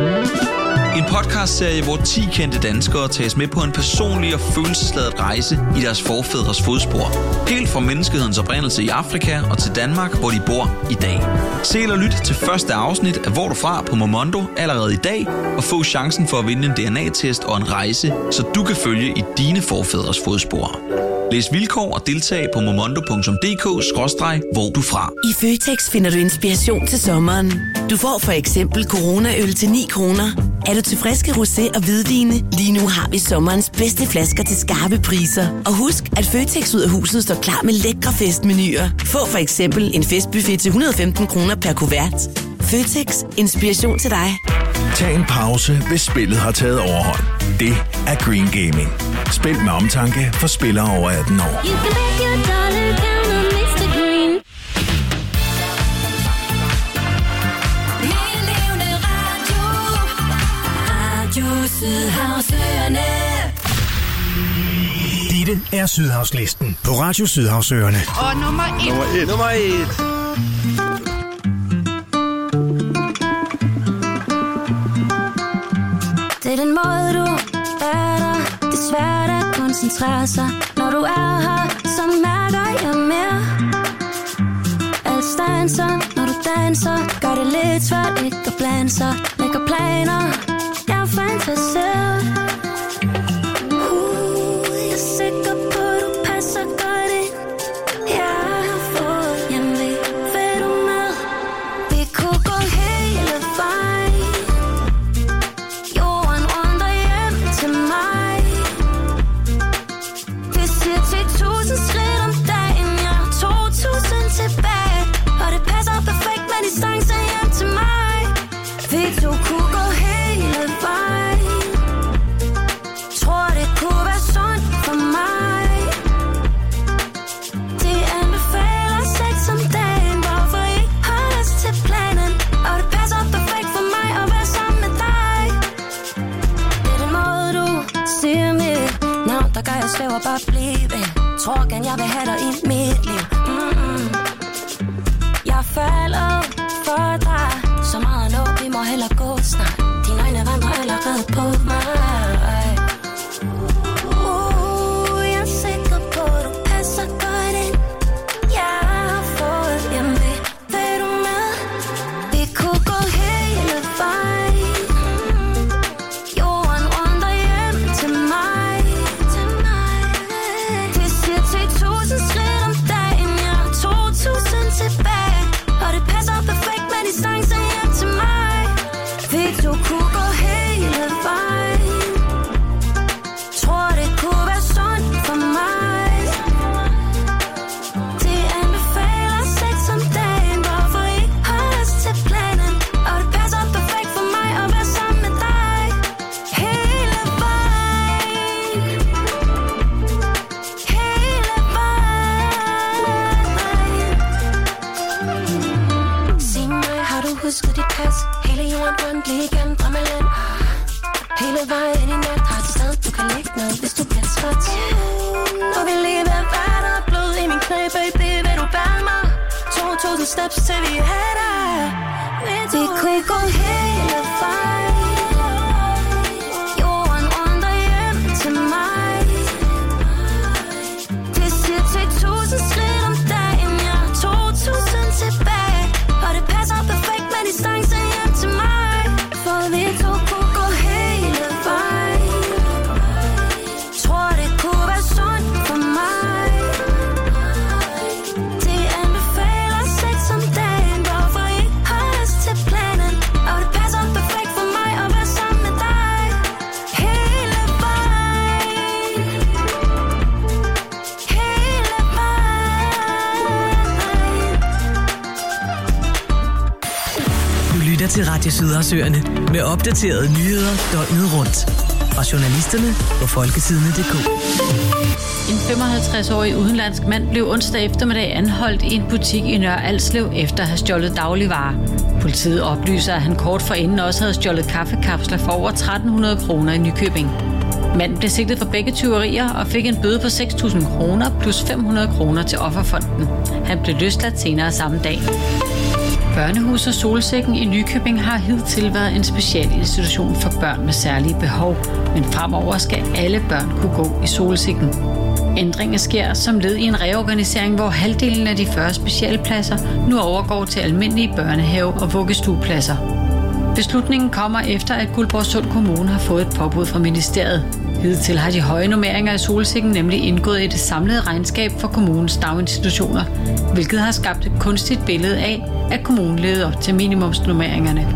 En podcastserie, hvor 10 kendte danskere tages med på en personlig og følelsesladet rejse i deres forfædres fodspor. Helt fra menneskehedens oprindelse i Afrika og til Danmark, hvor de bor i dag. Se eller lyt til første afsnit af Hvor du fra på Momondo allerede i dag, og få chancen for at vinde en DNA-test og en rejse, så du kan følge i dine forfædres fodspor. Læs vilkår og deltag på momondo.dk/hvor du fra. I Føtex finder du inspiration til sommeren. Du får for eksempel Corona-øl til 9 kroner. Er du til friske rosé og hvidvine? Lige nu har vi sommerens bedste flasker til skarpe priser. Og husk, at Føtex ud af huset står klar med lækre festmenuer. Få for eksempel en festbuffet til 115 kroner per kuvert. Føtex. Inspiration til dig. Tag en pause, hvis spillet har taget overhånd. Det er Green Gaming. Spil med omtanke for spillere over 18 år. Dette er Sydhavslisten på Radio Sydhavsøerne. Og nummer 1. Det er den måde, du er der. Det er svært at koncentrere sig. Når du er her, så mærker jeg mere. Alt stanser, når du danser. Gør det lidt svært ikke at blande sig. Lægger planer, jeg fantaserer. Jeg er sikker på, du passer godt ind. Jeg har fået hjemve. Vil du med? Vi kunne gå hele vejen. Jorden rundt og hjem til mig. Vi siger til 1000 skridt om dagen. Jeg har 2000 tilbage. Og det passer perfekt med distance hjem til mig. Vi to kunne gå hele vejen. Tror det kunne være sundt for mig. De anbefaler sex om dagen. Hvorfor ikke holde os til planen? Og det passer perfekt for mig at være sammen med dig. Det er den måde du siger mit navn, der gør jeg svæver bare blive. Tror gerne jeg vil have dig i mit liv. Jeg falder for dig. Så meget nu, vi må hellere gå snart. Dine øjne vandrer allerede på mig. Jeg er sikker på, du passer godt ind. Jeg har fået hjemme. Vil du med? Vi kunne gå hele vejen. dit pas. Hele jorden rundt, lige igennem drømmeland. Hele vejen i nat har et sted, du kan lægge ned, hvis du bliver træt. Nu vil lige være vand og blod i min knæ, baby, vil du bære mig? 2.000 steps til vi er der. Vi kunne gå hele vejen. Jorden rundt og hjem til mig. Det siger til 1.000 skridt om dagen, jeg har 2.000 tilbage. Og det passer perfekt med distance hjem til mig. For vi to kunne gå hele vejen. Tror det kunne være sundt for mig. Det anbefaler sex om dagen. Hvorfor ikke holde os til planen? Og det passer perfekt for mig at være sammen med dig. Hele vejen. Hele vejen. Du lytter til Radio Sydersøerne med opdaterede nyheder døgnet rundt. Og journalisterne på folkesidene.dk. En 55-årig udenlandsk mand blev onsdag eftermiddag anholdt i en butik i Nørre Alslev efter at have stjålet dagligvarer. Politiet oplyser, at han kort forinden også havde stjålet kaffekapsler for over 1.300 kroner i Nykøbing. Manden blev sigtet for begge tyverier og fik en bøde på 6.000 kroner plus 500 kroner til offerfonden. Han blev løsladt senere samme dag. Børnehuset Solsikken i Nykøbing har hidtil været en specialinstitution for børn med særlige behov, men fremover skal alle børn kunne gå i Solsikken. Ændringen sker som led i en reorganisering, hvor halvdelen af de 40 specialpladser nu overgår til almindelige børnehave- og vuggestuepladser. Beslutningen kommer efter, at Guldborgsund Kommune har fået et påbud fra ministeriet. Hidtil har de høje normeringer i Solsikken nemlig indgået i det samlede regnskab for kommunens daginstitutioner, hvilket har skabt et kunstigt billede af, at kommunen levede op til minimumsnormeringerne.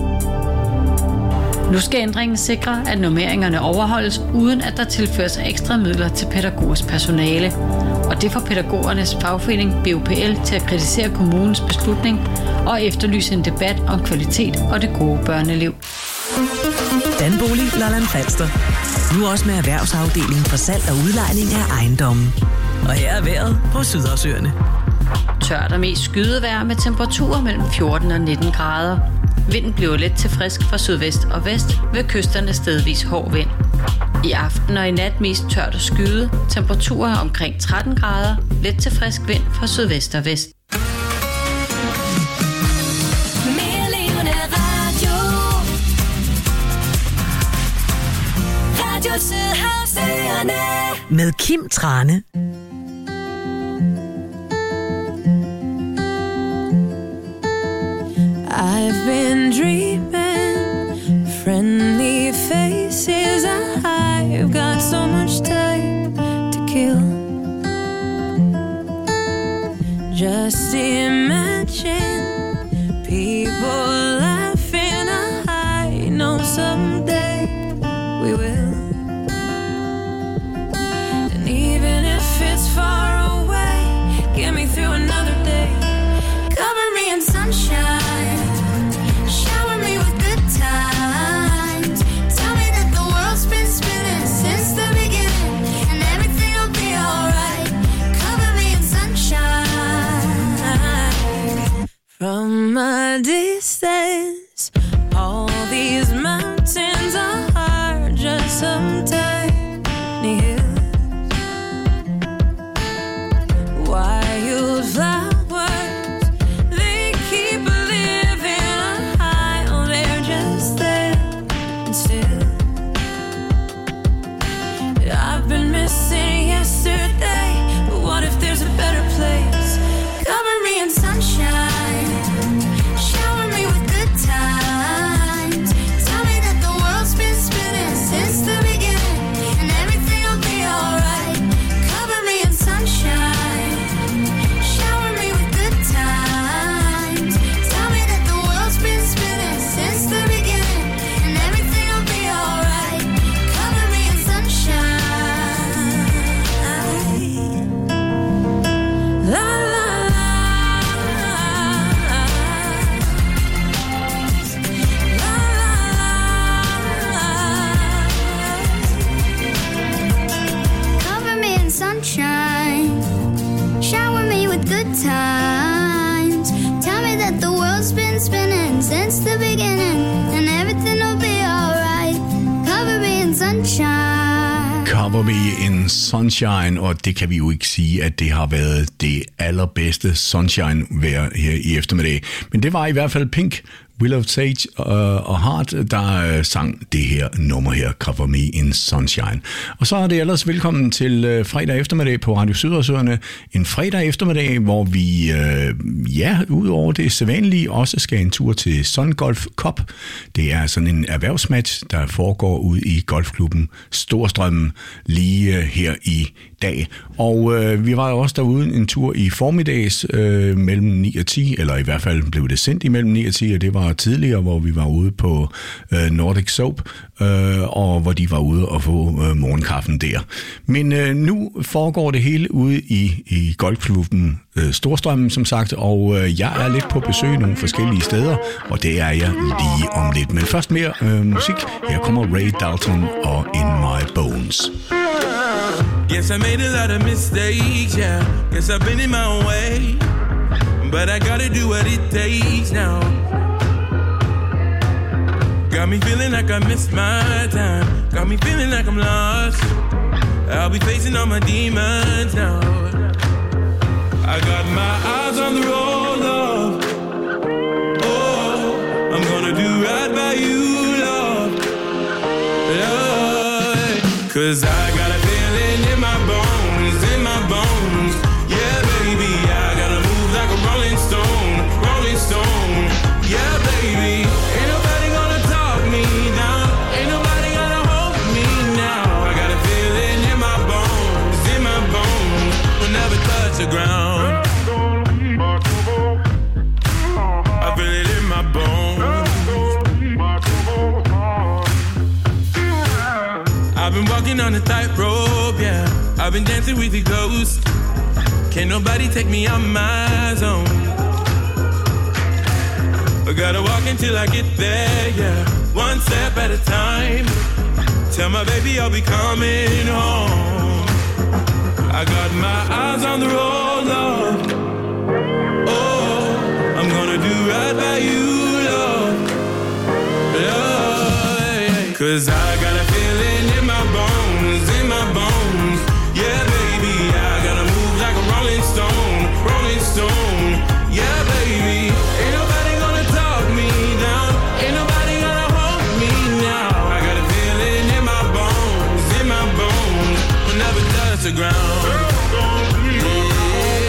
Nu skal ændringen sikre, at normeringerne overholdes, uden at der tilføres ekstra midler til pædagogisk personale. Og det får pædagogernes fagforening BUPL til at kritisere kommunens beslutning og efterlyse en debat om kvalitet og det gode børneliv. Danbolig Lolland Falster. Nu også med erhvervsafdelingen for salg og udlejning af ejendommen. Og her er vejret på Sydersøerne. Tørt og mest skydevejr med temperaturer mellem 14 og 19 grader. Vinden bliver let til frisk fra sydvest og vest, ved kysterne stedvis hård vind. I aften og i nat mest tørt og skyde, temperaturer omkring 13 grader, let til frisk vind fra sydvest og vest. Med Kim Trane. I've been dreaming friendly faces. I've got so much time to kill. Just imagine people laughing. I know someday we will. And even if it's far away, get me through another day. Cover me in sunshine, shower me with good times. Tell me that the world's been spinning since the beginning, and everything will be alright. Cover me in sunshine. From a distance, all these mountains are just some tiny hills. Wildflowers, they keep living high. Oh, they're just there and still. I've been missing yesterday, but what if there's a better place? Cover me in sunshine, shower me with good times. sunshine. Cover Me in Sunshine, og det kan vi jo ikke sige, at det har været det allerbedste sunshine-vejr her i eftermiddag. Men det var i hvert fald Pink, Will of Sage og Heart, der sang det her nummer her, Cover Me in Sunshine. Og så er det ellers velkommen til fredag eftermiddag på Radio Sydøerne. En fredag eftermiddag, hvor vi, udover det sædvanlige, også skal en tur til Sun Golf Cup. Det er sådan en erhvervsmatch, der foregår ude i golfklubben Storstrømmen lige her i dag. Og vi var jo også derude en tur i formiddags mellem 9 og 10, eller i hvert fald blev det sendt imellem 9 og 10, og det var tidligere, hvor vi var ude på Nordic Soap, og hvor de var ude og få morgenkaffen der. Men nu foregår det hele ude i golfklubben Storstrømmen, som sagt, og jeg er lidt på besøg nogle forskellige steder, og det er jeg lige om lidt. Men først mere musik. Her kommer Ray Dalton og In My Bones. Guess I made a lot of mistakes, yeah. Guess I've been in my own way, but I gotta do what it takes now. Got me feeling like I missed my time. Got me feeling like I'm lost. I'll be facing all my demons now. I got my eyes on the road, love. Oh, I'm gonna do right by you, love. Love. 'Cause I got a feeling in my bones, in my bones. Yeah, baby, I gotta move like a rolling stone, rolling stone. Yeah, baby, ain't nobody gonna talk me down. Ain't nobody gonna hold me now. I got a feeling in my bones, will never touch the ground. I feel it in my bones. I've been walking on a tightrope, yeah. I've been dancing with the ghosts. Can't nobody take me out my zone. I gotta walk until I get there, yeah. One step at a time. Tell my baby I'll be coming home. I got my eyes on the road, love. Oh, I'm gonna do right by you, love. Love, yeah. 'Cause I got